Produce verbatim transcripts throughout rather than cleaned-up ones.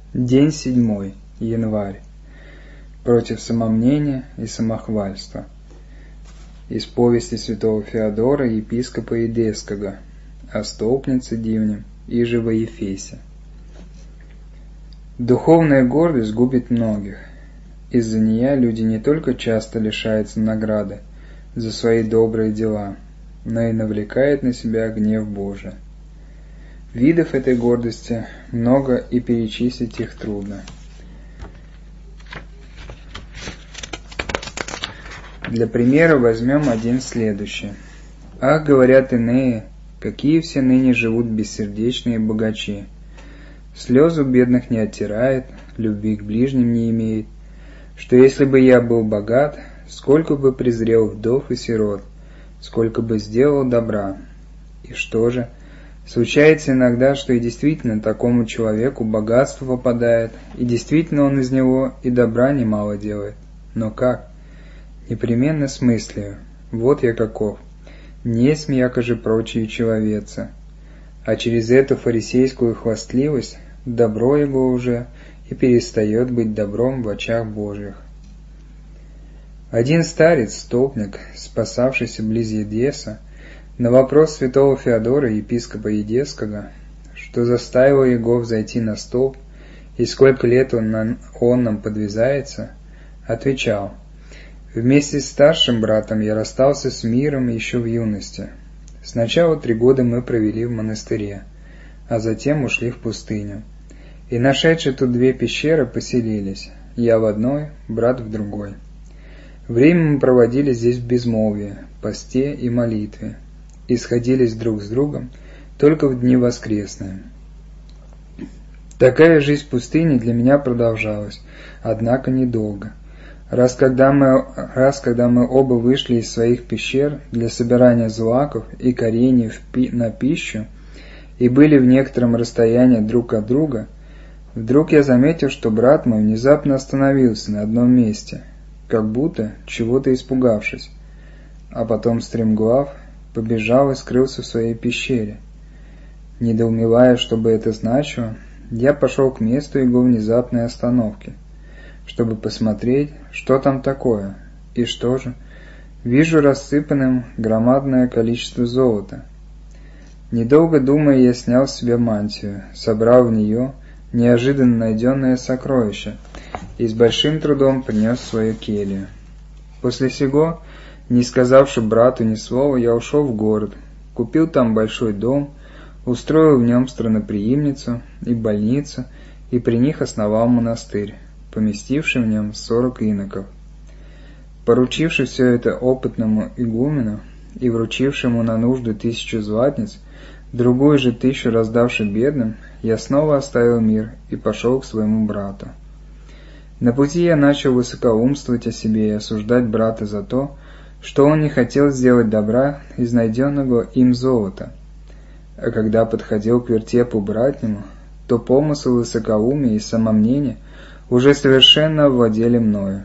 День седьмой. Январь. Против самомнения и самохвальства. Из повести святого Феодора, епископа Эдесского, о столпнице дивнем, иже во Ефесе. Духовная гордость губит многих. Из-за нее люди не только часто лишаются награды за свои добрые дела, но и навлекает на себя гнев Божий. Видов этой гордости много, и перечислить их трудно. Для примера возьмем один следующий. «Ах, говорят иные, какие все ныне живут бессердечные богачи! Слезу бедных не оттирает, любви к ближним не имеет, что если бы я был богат, сколько бы презрел вдов и сирот, сколько бы сделал добра. И что же? Случается иногда, что и действительно такому человеку богатство попадает, и действительно он из него и добра немало делает. Но как? Непременно с мыслью: вот я каков, несть яко же прочие человецы. А через эту фарисейскую хвастливость добро его уже и перестает быть добром в очах Божьих». Один старец, столпник, спасавшийся близ Едеса, на вопрос святого Феодора, епископа Едесского, что заставило его взойти на столб и сколько лет он, на, он нам подвязается, отвечал: «Вместе с старшим братом я расстался с миром еще в юности. Сначала три года мы провели в монастыре, а затем ушли в пустыню. И, нашедшие тут две пещеры, поселились, я в одной, брат в другой. Время мы проводили здесь в безмолвии, посте и молитве, и сходились друг с другом только в дни воскресные. Такая жизнь в пустыне для меня продолжалась, однако недолго. Раз когда мы, раз, когда мы оба вышли из своих пещер для собирания злаков и корений в пи, на пищу и были в некотором расстоянии друг от друга, вдруг я заметил, что брат мой внезапно остановился на одном месте, как будто чего-то испугавшись, а потом стремглав побежал и скрылся в своей пещере. Недоумевая, что бы это значило, я пошел к месту его внезапной остановки, чтобы посмотреть, что там такое, и что же, вижу рассыпанным громадное количество золота. Недолго думая, я снял с себя мантию, собрал в нее неожиданно найденное сокровище и с большим трудом принес в свою келью. После сего, не сказавши брату ни слова, я ушел в город, купил там большой дом, устроил в нем страноприимницу и больницу, и при них основал монастырь, поместивший в нем сорок иноков. Поручивши все это опытному игумену и вручившему на нужду тысячу златниц, другую же тысячу раздавши бедным, я снова оставил мир и пошел к своему брату. На пути я начал высокоумствовать о себе и осуждать брата за то, что он не хотел сделать добра из найденного им золота. А когда подходил к вертепу братнему, то помысл высокоумия и самомнения уже совершенно овладели мною.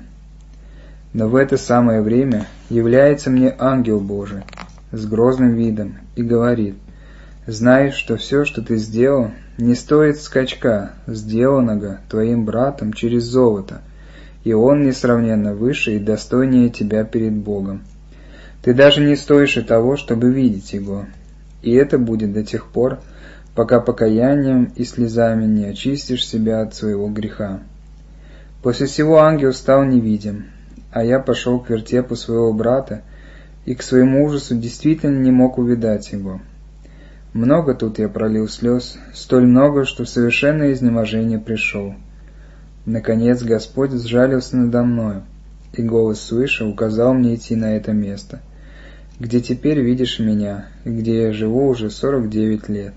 Но в это самое время является мне ангел Божий с грозным видом и говорит: «Знай, что все, что ты сделал, не стоит скачка, сделанного твоим братом через золото, и он несравненно выше и достойнее тебя перед Богом. Ты даже не стоишь и того, чтобы видеть его, и это будет до тех пор, пока покаянием и слезами не очистишь себя от своего греха». После сего ангел стал невидим, а я пошел к вертепу своего брата, и к своему ужасу действительно не мог увидать его. Много тут я пролил слез, столь много, что в совершенное изнеможение пришел. Наконец Господь сжалился надо мною, и голос свыше указал мне идти на это место, где теперь видишь меня, и где я живу уже сорок девять лет.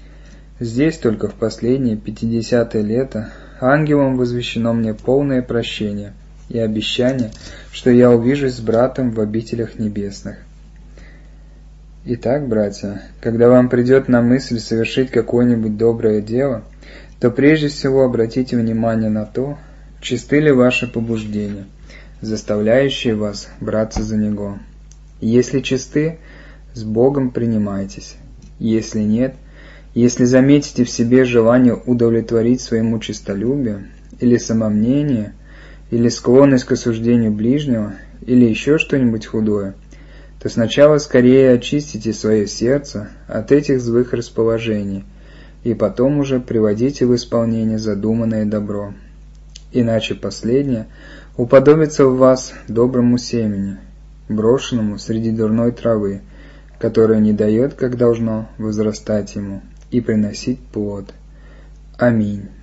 Здесь только в последнее пятидесятое лето ангелом возвещено мне полное прощение и обещание, что я увижусь с братом в обителях небесных. Итак, братья, когда вам придет на мысль совершить какое-нибудь доброе дело, то прежде всего обратите внимание на то, чисты ли ваши побуждения, заставляющие вас браться за него. Если чисты, с Богом принимайтесь. Если нет, Если заметите в себе желание удовлетворить своему честолюбию, или самомнение, или склонность к осуждению ближнего, или еще что-нибудь худое, то сначала скорее очистите свое сердце от этих злых расположений, и потом уже приводите в исполнение задуманное добро. Иначе последнее уподобится в вас доброму семени, брошенному среди дурной травы, которая не дает, как должно, возрастать ему и приносить плод. Аминь.